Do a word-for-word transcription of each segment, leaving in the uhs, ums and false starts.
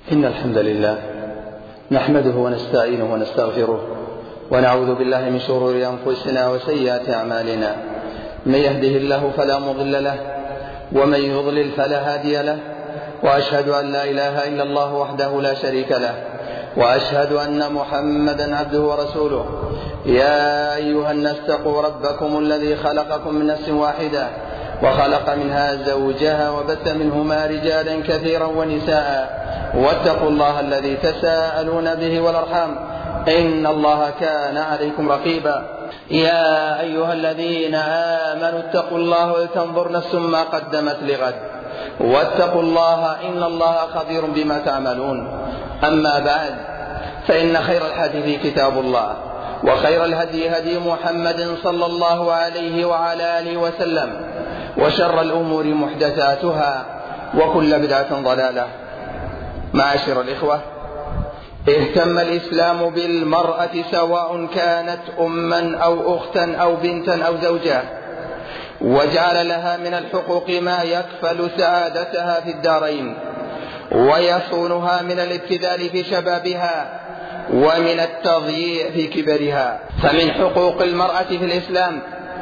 إن الحمد لله نحمده ونستعينه ونستغفره ونعوذ بالله من شرور أنفسنا وسيئات أعمالنا. من يهده الله فلا مضل له ومن يضلل فلا هادي له، وأشهد أن لا إله إلا الله وحده لا شريك له، وأشهد أن محمدا عبده ورسوله. يا أيها الناس اتقوا ربكم الذي خلقكم من نفس واحدة وخلق منها زوجها وبث منهما رجالا كثيرا ونساء، واتقوا الله الذي تساءلون به والأرحام إن الله كان عليكم رقيبا. يا أيها الذين آمنوا اتقوا الله ولتنظر نفس ما قدمت لغد واتقوا الله إن الله خبير بما تعملون. أما بعد، فإن خير الحديث كتاب الله، وخير الهدي هدي محمد صلى الله عليه وعلى آله وسلم، وشر الأمور محدثاتها وكل بدعة ضلالة. معاشر الإخوة، اهتم الإسلام بالمرأة سواء كانت أما أو أختا أو بنتا أو زوجة، وجعل لها من الحقوق ما يكفل سعادتها في الدارين ويصونها من الابتذال في شبابها ومن التضييع في كبرها. فمن حقوق المرأة في الإسلام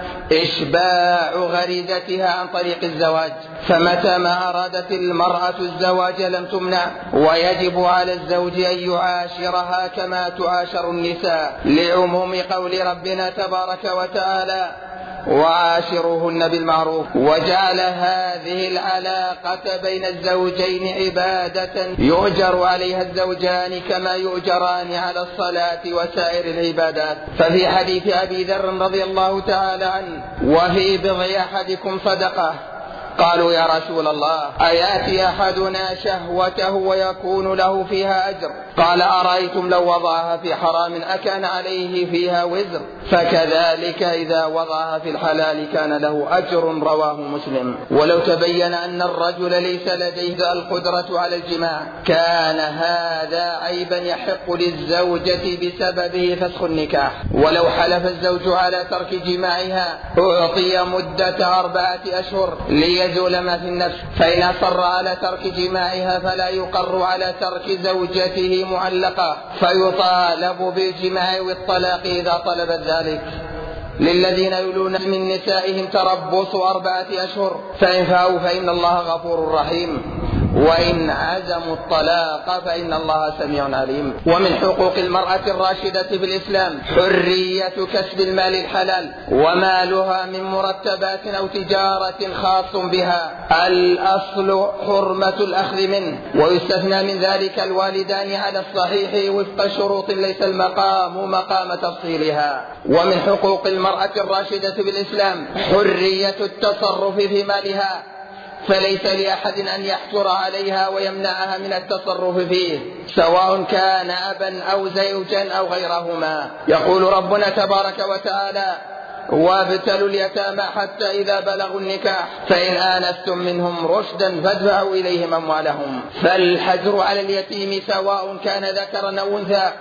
إشباع غريزتها عن طريق الزواج، فمتى ما أرادت المرأة الزواج لم تمنع، ويجب على الزوج أن يعاشرها كما تعاشر النساء، لعموم قول ربنا تبارك وتعالى: وعاشروهن بالمعروف. وجعل هذه العلاقة بين الزوجين عبادة يؤجر عليها الزوجان كما يؤجران على الصلاة وسائر العبادات. ففي حديث أبي ذر رضي الله تعالى عنه: وفي بضع أحدكم صدقة. قالوا: يا رسول الله، أياتي أحدنا شهوته ويكون له فيها أجر؟ قال: أرأيتم لو وضعها في حرام أكان عليه فيها وزر؟ فكذلك إذا وضعها في الحلال كان له أجر. رواه مسلم. ولو تبين أن الرجل ليس لديه القدرة على الجماع كان هذا عيبا يحق للزوجة بسببه فسخ النكاح. ولو حلف الزوج على ترك جماعها أعطي مدة أربعة أشهر ليزول ما في النفس، فإن أصر على ترك جماعها فلا يقر على ترك زوجته معلقة، فيطالب بالجماع والطلاق إذا طلبت ذلك. للذين يلون من نسائهم تربص أربعة أشهر، فإن فاءوا فإن الله غفور رحيم، وإن عزموا الطلاق فإن الله سميع عليم. ومن حقوق المرأة الراشدة في الإسلام حرية كسب المال الحلال، ومالها من مرتبات أو تجارة خاص بها. الأصل حرمة الأخذ منه، ويستثنى من ذلك الوالدان على الصحيح وفق شروط ليس المقام مقام تفصيلها. ومن حقوق المرأة الراشدة في الإسلام حرية التصرف في مالها، فليس لأحد أن يحجر عليها ويمنعها من التصرف فيه، سواء كان أبا أو زوجا أو غيرهما. يقول ربنا تبارك وتعالى: وابتلوا اليتامى حتى إذا بلغوا النكاح فإن آنستم منهم رشدا فادفعوا إليهم أموالهم. فالحجر على اليتيم سواء كان ذكرا أو أنثى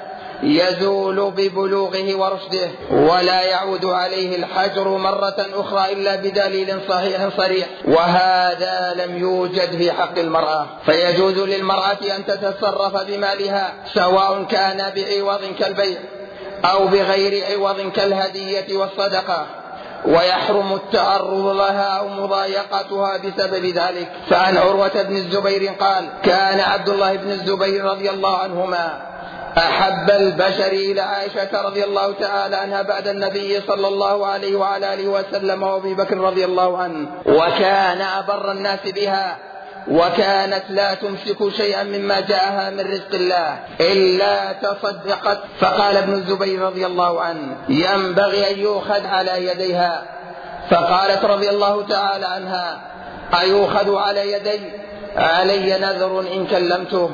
يزول ببلوغه ورشده، ولا يعود عليه الحجر مرة أخرى إلا بدليل صحيح صريح، وهذا لم يوجد في حق المرأة. فيجوز للمرأة أن تتصرف بمالها سواء كان بعوض كالبيع أو بغير عوض كالهدية والصدقة، ويحرم التعرض لها أو مضايقتها بسبب ذلك. فعن عروة بن الزبير قال: كان عبد الله بن الزبير رضي الله عنهما أحب البشر إلى عائشة رضي الله تعالى عنها بعد النبي صلى الله عليه وعلى آله وسلم وأبي بكر رضي الله عنه، وكان أبر الناس بها، وكانت لا تمسك شيئا مما جاءها من رزق الله إلا تصدقت. فقال ابن الزبير رضي الله عنه: ينبغي أن يؤخذ على يديها. فقالت رضي الله تعالى عنها: أيؤخذ على يدي؟ علي نذر إن كلمته.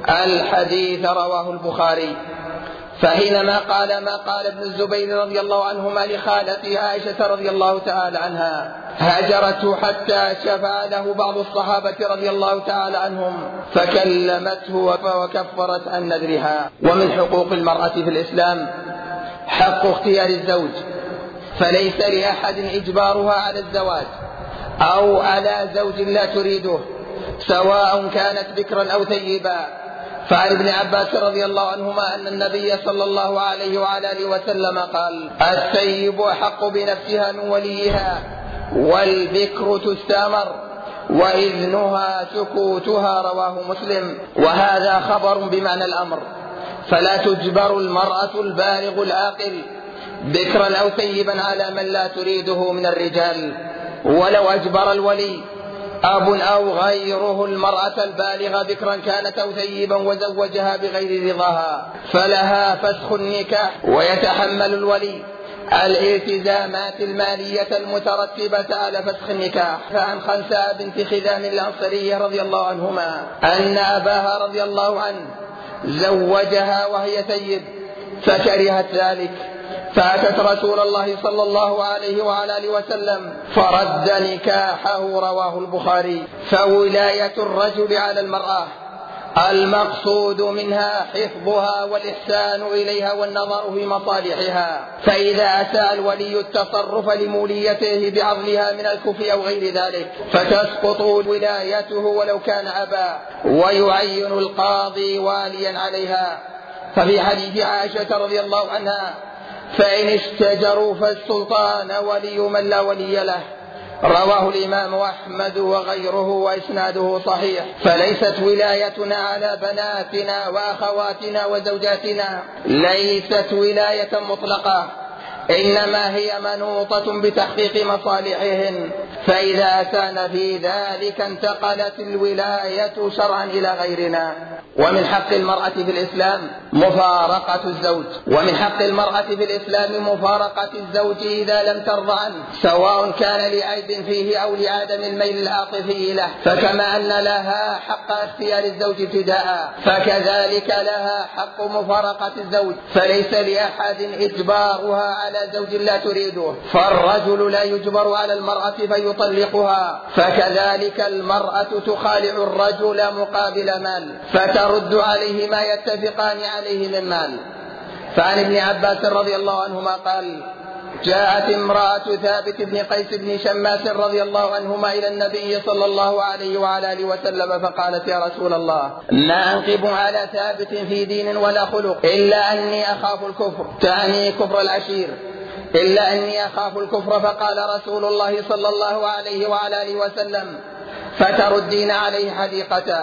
الحديث رواه البخاري. فحينما قال ما قال ابن الزبير رضي الله عنهما لخالته عائشة رضي الله تعالى عنها، هجرته حتى شفع له بعض الصحابة رضي الله تعالى عنهم، فكلمته وكفرت عن نذرها. ومن حقوق المرأة في الإسلام حق اختيار الزوج، فليس لأحد إجبارها على الزواج أو على زوج لا تريده، سواء كانت بكرا أو ثيبا، فعن ابن عباس رضي الله عنهما أن النبي صلى الله عليه وعلى آله وسلم قال: الثيب أحق بنفسها من وليها، والبكر تستأمر، وإذنها سكوتها. رواه مسلم. وهذا خبر بمعنى الأمر، فلا تجبر المرأة البالغ العاقل بكرا أو ثيبا على من لا تريده من الرجال، ولو أجبر الولي أب أو غيره المرأة البالغة بكرا كانت أو ثيبا وزوجها بغير رضاها فلها فسخ النكاح، ويتحمل الولي الالتزامات المالية المترتبة على فسخ النكاح. فعن خنساء بنت خذام الأنصارية رضي الله عنهما أن أباها رضي الله عنه زوجها وهي ثيب فكرهت ذلك، فأتت رسول الله صلى الله عليه وعلى آله وسلم فرد نكاحه. رواه البخاري. فولاية الرجل على المرأة المقصود منها حفظها والإحسان إليها والنظر في مصالحها، فإذا أساء الولي التصرف لموليته بعضلها من الكفء أو غير ذلك فتسقط ولايته ولو كان أبا، ويعين القاضي واليا عليها. ففي حديث عائشة رضي الله عنها: فإن اشتجروا فالسلطان ولي من لا ولي له. رواه الإمام أحمد وغيره وإسناده صحيح. فليست ولايتنا على بناتنا وأخواتنا وزوجاتنا ليست ولاية مطلقة، إنما هي منوطة بتحقيق مصالحهن، فإذا أتانا في ذلك انتقلت الولاية شرعا إلى غيرنا. ومن حق المرأة في الإسلام مفارقة الزوج ومن حق المرأة في الإسلام مفارقة الزوج إذا لم ترضى عنه، سواء كان لعيب فيه أو لعدم الميل العاطفي له. فكما أن لها حق اختيار الزوج ابتداء، فكذلك لها حق مفارقة الزوج، فليس لأحد إجبارها على زوج لا تريده، فالرجل لا يجبر على المرأة فيطلقها، فكذلك المرأة تخالع الرجل مقابل مال فترد عليه ما يتفقان عليه من مال. فعن ابن عباس رضي الله عنهما قال: جاءت امرأة ثابت بن قيس بن شماس رضي الله عنهما إلى النبي صلى الله عليه وعلى آله وسلم فقالت: يا رسول الله، ما أنقب على ثابت في دين ولا خلق إلا أني أخاف الكفر، تعني كفر العشير، إلا أني أخاف الكفر. فقال رسول الله صلى الله عليه وعلى آله وسلم: فتردين عليه حديقته؟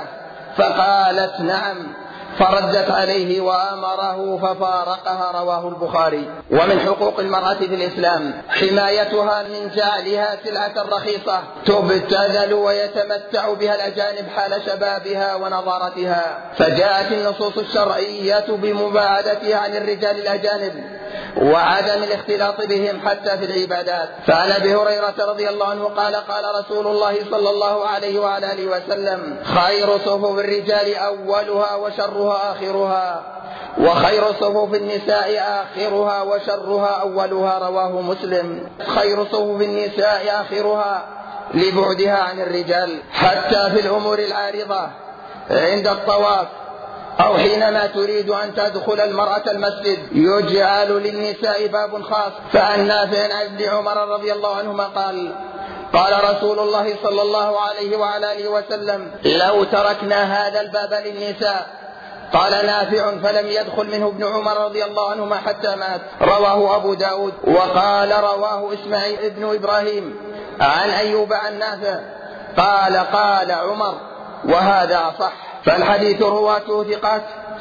فقالت: نعم. فردت عليه وأمره ففارقها. رواه البخاري. ومن حقوق المرأة في الإسلام حمايتها من جعلها سلعة رخيصة تبتذل ويتمتع بها الأجانب حال شبابها ونضارتها، فجاءت النصوص الشرعية بمباعدتها عن الرجال الأجانب وعدم الاختلاط بهم حتى في العبادات. فعن أبي هريرة رضي الله عنه قال: قال رسول الله صلى الله عليه وعلى آله وسلم: خير صفوف الرجال أولها وشرها آخرها، وخير صفوف النساء آخرها وشرها أولها. رواه مسلم. خير صفوف النساء آخرها لبعدها عن الرجال، حتى في الأمور العارضة عند الطواف أو حينما تريد أن تدخل المرأة المسجد يجعل للنساء باب خاص. فعن نافع عن ابن عمر رضي الله عنهما قال: قال رسول الله صلى الله عليه وعلى آله وسلم: لو تركنا هذا الباب للنساء. قال نافع: فلم يدخل منه ابن عمر رضي الله عنهما حتى مات. رواه أبو داود. وقال رواه إسماعيل ابن إبراهيم عن أيوب عن نافع قال: قال عمر، وهذا صح. فالحديث رواته ثقات،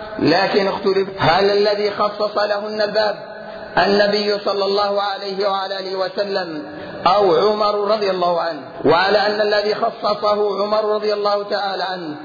لكن اختلف هل الذي خصص لهن الباب النبي صلى الله عليه وعلى آله وسلم أو عمر رضي الله عنه. وعلى أن الذي خصصه عمر رضي الله تعالى عنه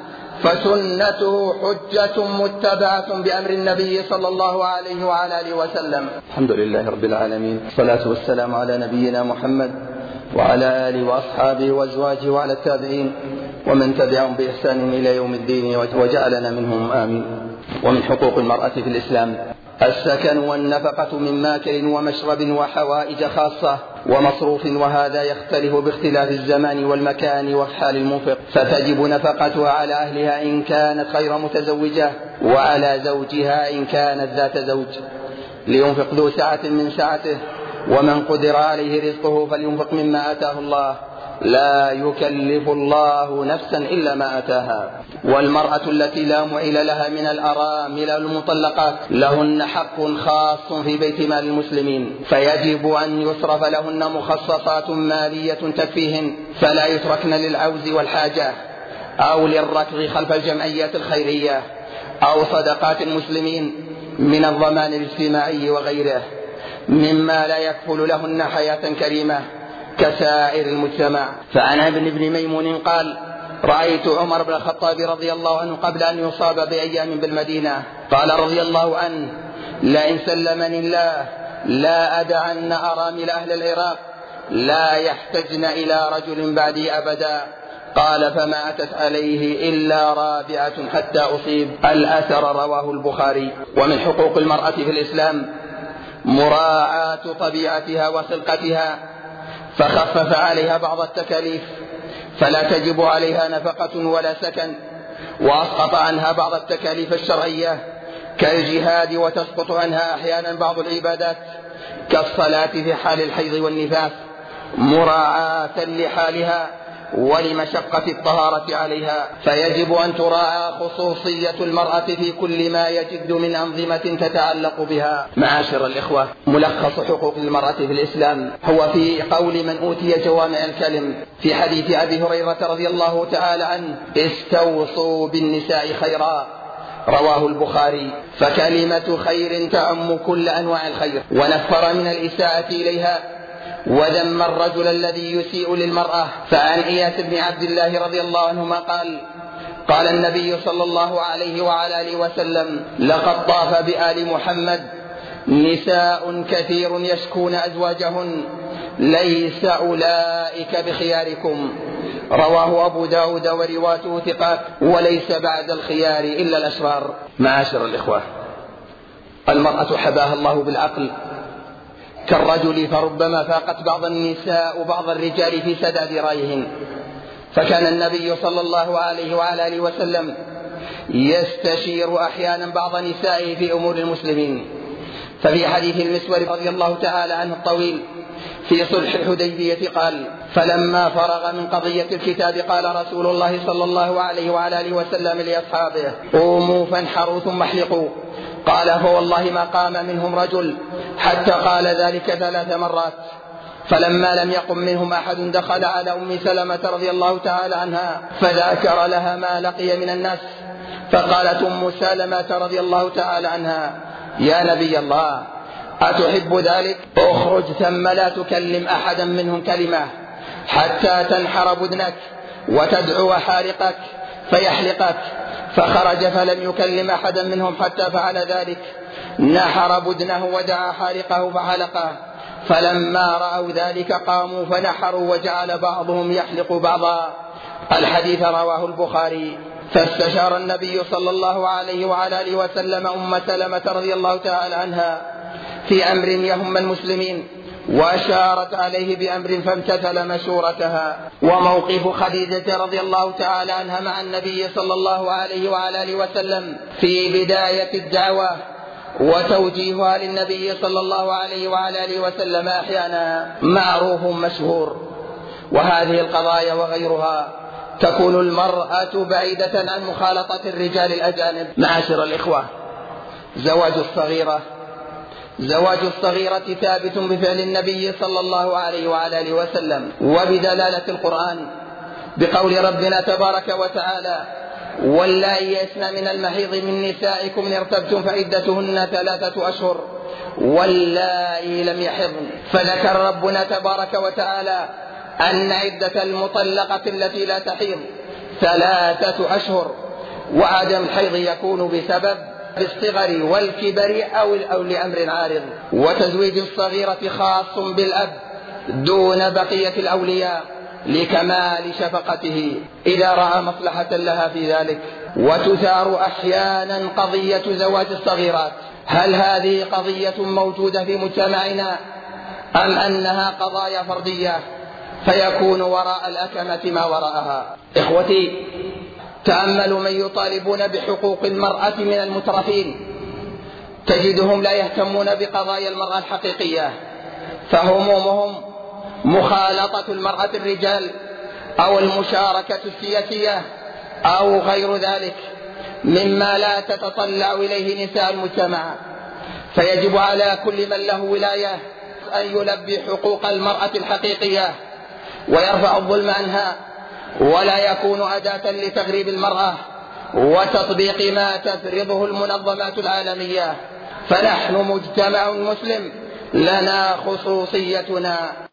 فسنته حجة متبعة بأمر النبي صلى الله عليه وعلى آله وسلم. الحمد لله رب العالمين، الصلاة والسلام على نبينا محمد وعلى آله وأصحابه وأزواجه وعلى التابعين ومن تبعهم بإحسان إلى يوم الدين وجعلنا منهم آمين. ومن حقوق المرأة في الإسلام السكن والنفقة من ماكل ومشرب وحوائج خاصة ومصروف، وهذا يختلف باختلاف الزمان والمكان وحال المنفق، فتجب نفقتها على أهلها إن كانت غير متزوجة، وعلى زوجها إن كانت ذات زوج، لينفق ذو سعة من سعته، ومن قدر عليه رزقه فلينفق مما آتاه الله، لا يكلف الله نفسا إلا ما أتاها. والمرأة التي لا معيل لها من الأرامل المطلقات لهن حق خاص في بيت مال المسلمين، فيجب أن يصرف لهن مخصصات مالية تكفيهن، فلا يتركن للعوز والحاجة أو للركض خلف الجمعيات الخيرية أو صدقات المسلمين من الضمان الاجتماعي وغيره مما لا يكفل لهن حياة كريمة كسائر المجتمع. فعن ابن بن ميمون قال: رأيت عمر بن الخطاب رضي الله عنه قبل أن يصاب بأيام بالمدينة، قال رضي الله عنه: لئن سلمني الله لا أدعن أرامل أهل العراق لا يحتجن إلى رجل بعدي أبدا. قال: فما أتت عليه إلا رابعة حتى أصيب. الأثر رواه البخاري. ومن حقوق المرأة في الإسلام مراعاة طبيعتها وخلقتها، فخفف عليها بعض التكاليف، فلا تجب عليها نفقة ولا سكن، وأسقط عنها بعض التكاليف الشرعية كالجهاد، وتسقط عنها أحيانا بعض العبادات كالصلاة في حال الحيض والنفاس مراعاة لحالها ولمشقة الطهارة عليها. فيجب أن تراعى خصوصية المرأة في كل ما يجد من أنظمة تتعلق بها. معاشر الإخوة، ملخص حقوق المرأة في الإسلام هو في قول من أوتي جوامع الكلم في حديث أبي هريرة رضي الله تعالى عنه: استوصوا بالنساء خيرا، رواه البخاري. فكلمة خير تعم كل أنواع الخير، ونفر من الإساءة إليها وذم الرجل الذي يسيء للمرأة. فعن إياس بن عبد الله رضي الله عنهما قال: قال النبي صلى الله عليه وعلى آله وسلم: لقد طاف بآل محمد نساء كثير يشكون أزواجهن، ليس أولئك بخياركم. رواه أبو داود ورواته ثقات، وليس بعد الخيار إلا الأشرار. معاشر الإخوة، المرأة حباها الله بالعقل كالرجل، فربما فاقت بعض النساء بعض الرجال في سداد رأيهن. فكان النبي صلى الله عليه وعلى آله وسلم يستشير أحيانا بعض نسائه في أمور المسلمين. ففي حديث المسور رضي الله تعالى عنه الطويل في صلح الحديبية قال: فلما فرغ من قضية الكتاب قال رسول الله صلى الله عليه وعلى آله وسلم لأصحابه: قوموا فانحروا ثم احلقوا. قال: فوالله ما قام منهم رجل حتى قال ذلك ثلاث مرات. فلما لم يقم منهم أحد دخل على أم سلمة رضي الله تعالى عنها فذكر لها ما لقي من الناس، فقالت أم سلمة رضي الله تعالى عنها: يا نبي الله، أتحب ذلك؟ اخرج ثم لا تكلم أحدا منهم كلمة حتى تنحر بدنك وتدعو حارقك فيحلقك. فخرج فلم يكلم أحدا منهم حتى فعل ذلك، نحر بدنه ودعا حارقه فحلقه. فلما رأوا ذلك قاموا فنحروا وجعل بعضهم يحلق بعضا. الحديث رواه البخاري. فاستشار النبي صلى الله عليه وعلى آله وسلم أم سلمة رضي الله تعالى عنها في أمر يهم المسلمين، وأشارت عليه بأمر فامتثل مشورتها. وموقف خديجة رضي الله تعالى عنها مع النبي صلى الله عليه وعلى آله وسلم في بداية الدعوة وتوجيهها للنبي صلى الله عليه وعلى آله وسلم أحيانا معروف مشهور. وهذه القضايا وغيرها تكون المرأة بعيدة عن مخالطة الرجال الأجانب. معاشر الإخوة، زواج الصغيرة زواج الصغيرة ثابت بفعل النبي صلى الله عليه وعلى آله وسلم وبدلالة القرآن بقول ربنا تبارك وتعالى: واللائي يئسن من المحيض من نسائكم إن ارتبتم فعدتهن ثلاثة أشهر واللائي لم يحضن. فذكر ربنا تبارك وتعالى أن عدة المطلقة التي لا تحيض ثلاثة أشهر، وعدم الحيض يكون بسبب الصغر والكبر أو لأمر عارض. وتزويج الصغيرة خاص بالأب دون بقية الأولياء لكمال شفقته إذا رأى مصلحة لها في ذلك. وتثار أحيانا قضية زواج الصغيرات، هل هذه قضية موجودة في مجتمعنا أم أنها قضايا فردية فيكون وراء الأكمة ما وراءها؟ إخوتي، تأملوا من يطالبون بحقوق المرأة من المترفين، تجدهم لا يهتمون بقضايا المرأة الحقيقية، فهمومهم مخالطة المرأة الرجال أو المشاركة السياسية أو غير ذلك مما لا تتطلع إليه نساء المجتمع. فيجب على كل من له ولاية أن يلبي حقوق المرأة الحقيقية ويرفع الظلم عنها، ولا يكون أداة لتغريب المرأة وتطبيق ما تفرضه المنظمات العالمية. فنحن مجتمع مسلم لنا خصوصيتنا.